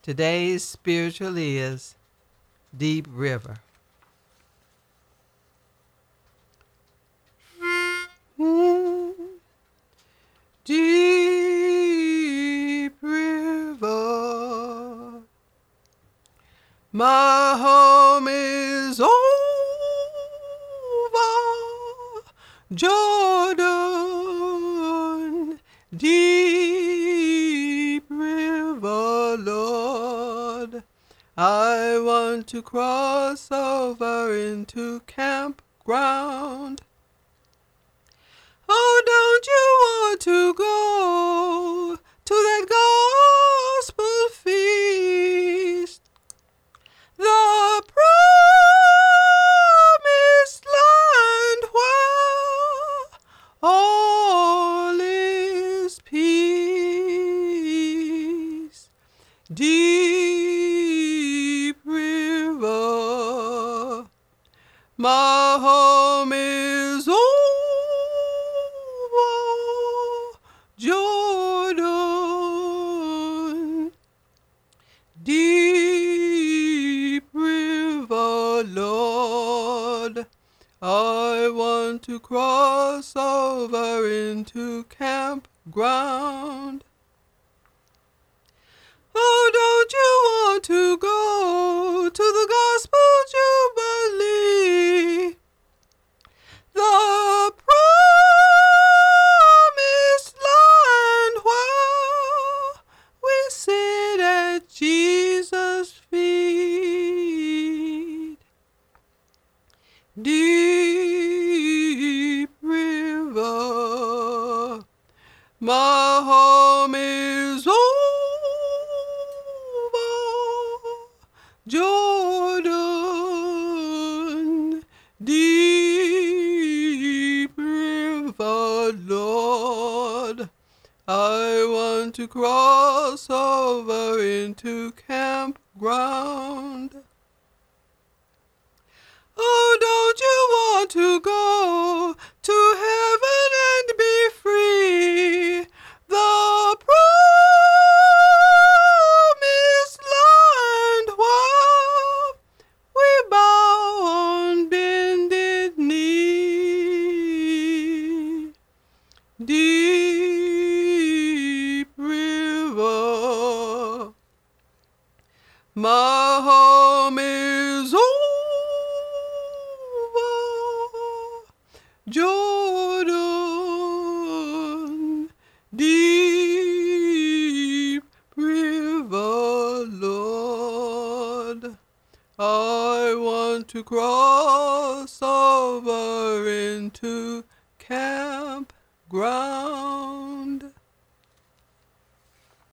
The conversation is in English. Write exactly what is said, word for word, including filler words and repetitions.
Today's spiritual is Deep River. Mm. Deep river, my home is over Jordan. Deep river, Lord, I want to cross over into campground. Oh, don't you want to go to that gospel feast? The promised land where all is peace. Deep river, my home is over Jordan. Deep river, Lord, I want to cross over into campground. Oh, don't you want to go to the gospel jubilee? The promised land where we sit at Jesus' feet. Deep river, my home is over Jordan. Deep river, Lord, I want to cross over into campground. Oh, don't you want to go to heaven and be free? The promised land where we bow on bended knee. Deep river, my home is over Jordan. Deep river, Lord, I want to cross over into campground.